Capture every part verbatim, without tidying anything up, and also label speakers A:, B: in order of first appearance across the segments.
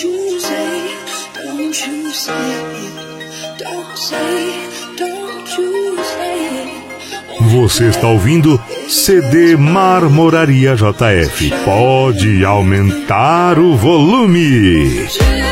A: you say, don't you say, don't say, don't you say.
B: Você está ouvindo C D Marmoraria J F. Pode aumentar o volume.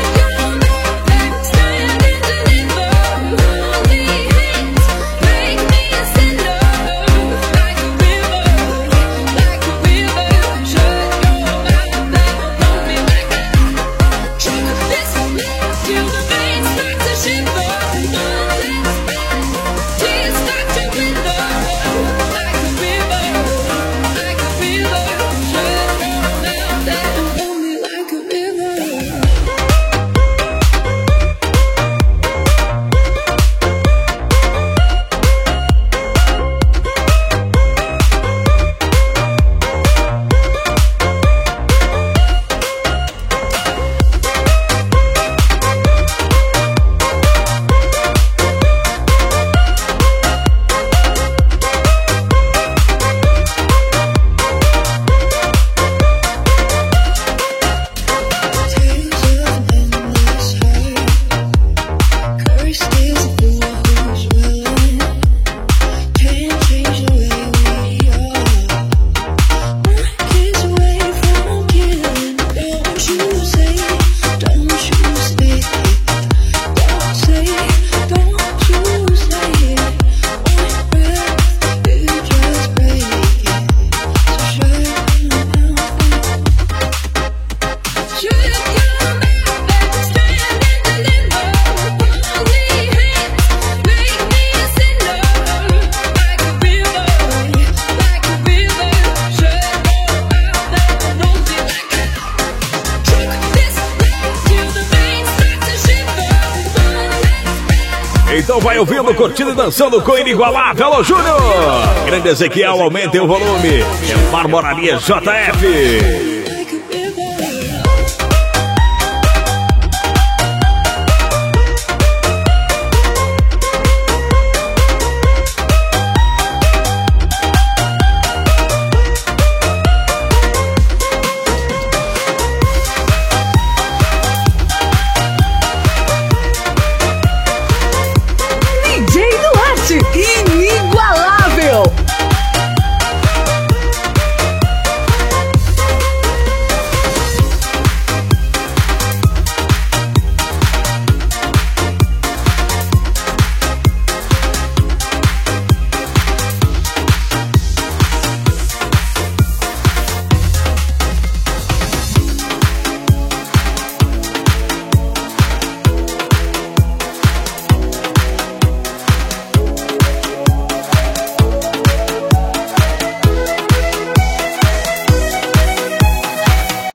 C: Então vai ouvindo, curtindo e dançando com o inigualável. Alô, Júnior! Grande Ezequiel, aumentem o volume. É Marmoraria J F.